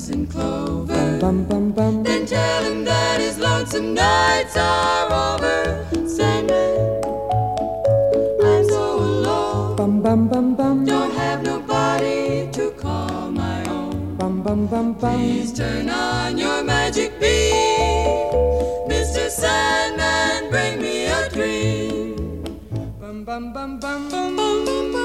grass and clover. Bum bum bum. Then tell him that his lonesome nights are over. Sandman, I'm so alone. Bum bum bum bum. Don't have nobody to call my own. Bum bum bum bum. Please turn on your magic beam, Mr. Sandman, bring me a dream. Bum bum bum bum. Bum, bum, bum, bum.